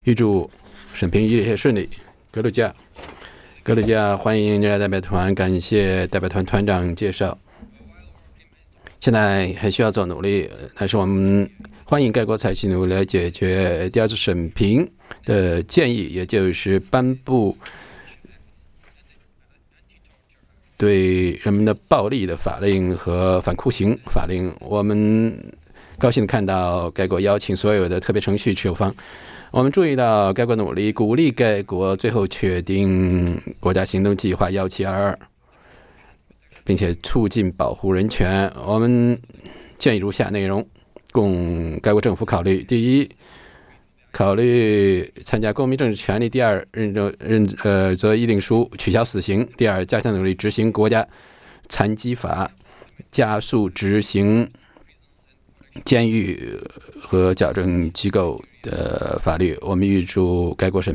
预祝审评一切顺利。格鲁吉亚欢迎来代表团，感谢代表团团长介绍。现在还需要做努力，但是我们欢迎该国采取努力来解决第二次审评的建议，也就是颁布对人们的暴力的法令和反酷刑法令。我们高兴地看到该国邀请所有的特别程序持有方。我们注意到该国努力鼓励该国最后确定国家行动计划1722，并且促进保护人权。我们建议如下内容，供该国政府考虑：第一，考虑参加公民政治权利；第二，则议定书取消死刑；第二，加强努力执行国家残疾法，加速执行监狱和矫正机构的法律。我们预祝该国审